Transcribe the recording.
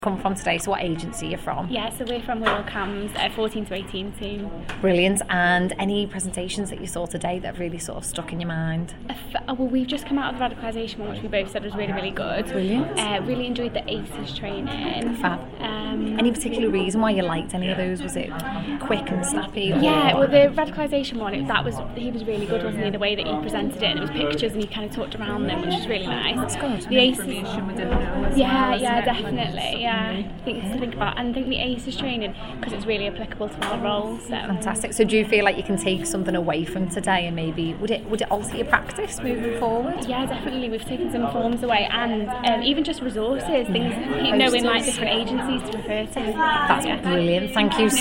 come from today. So what agency you're from? Yeah, so we're from Wirral Cams, 14 to 18 team. Brilliant. And any presentations that you saw today that have really sort of stuck in your mind? Well, we've just come out of the radicalisation one, which we both said was really, really good. Brilliant. Really enjoyed the ACES training. Fab. Any particular reason why you liked any of those? Was it quick and snappy? Yeah, well, the radicalisation one, he was really good, wasn't he? The way that he presented it, and it was pictures, and he kind of talked around them, which was really nice. That's good. The ACES, yeah, definitely. Yeah, things to think about, and I think the ACES training, because it's really applicable to our roles. So. Fantastic. So do you feel like you can take something away from today, and maybe would it alter your practice moving forward? Yeah, definitely. We've taken some forms away, and even just resources, things, knowing like different agencies to refer to. That's brilliant. Thank you